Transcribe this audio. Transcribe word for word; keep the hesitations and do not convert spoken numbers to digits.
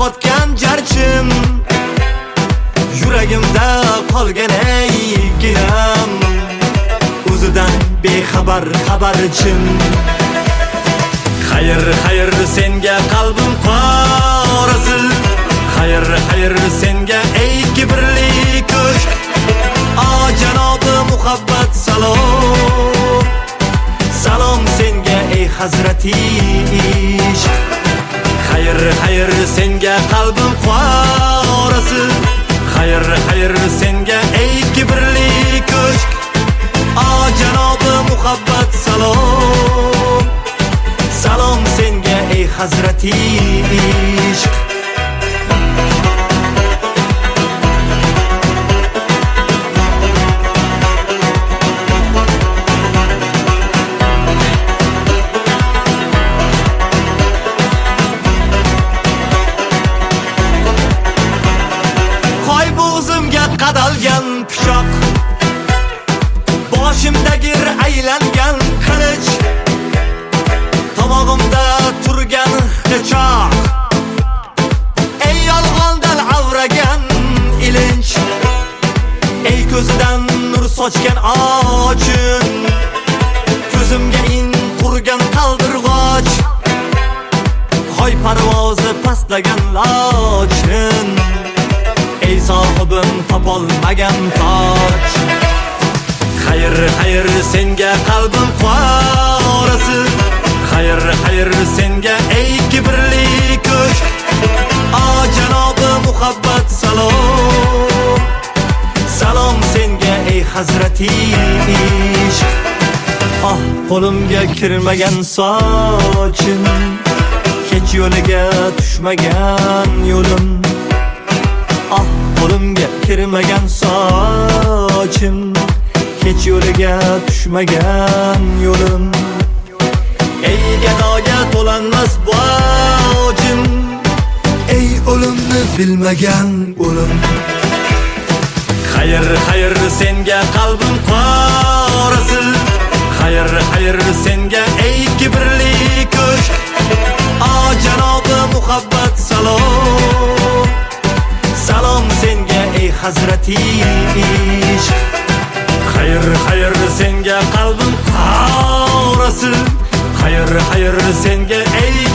yo'qotgan jarchim, yuragimda qolgan ey ginam, o'zidan bexabar xabarchim. Xayr xayr senga qalbim qorasi, xayr xayr senga ey kibrli ko'shk. O janobi muhabbat salom, salom senga ey hazrati ishq. Xayr xayr senga qalbim qorasi, xayr xayr senga ey kibrli ko'shk. O janobi muhabbat salom, salom senga ey hazrati ishq. Qadalgan pichoq, boshimdagi aylangan qilich, tomog'imda turgan hichoq. Ey yolg'ondan avragan ilinch, ey ko'zidan nur sochgan ochin, ko'zimga in qurgan qaldirg'och, hoy parvozi pastlagan lochin. Ey sohibim topolmagan toj, xayr xayr senga qalbim qorasi, xayr xayr senga ey kibrli ko'shk. O janobi muhabbat salom, salom senga ey hazrati ishq. Oh qo'limga kirmagan sochim, hech yo'liga tushmagan yo'lim. Ah qo'limga kirmagan sochim, hech yo'liga tushmagan yo'lim. Ey gadoga to'lanmas bojim, ey o'limni bilmagan o'lim. Xayr xayr senga qalbim qorasi, xayr xayr senga ey kibrli ko'shk. O janobi muhabbat salom, salom senga ey hazrati ishq. Xayr xayr senga qalbim qorasi, xayr xayr senga ey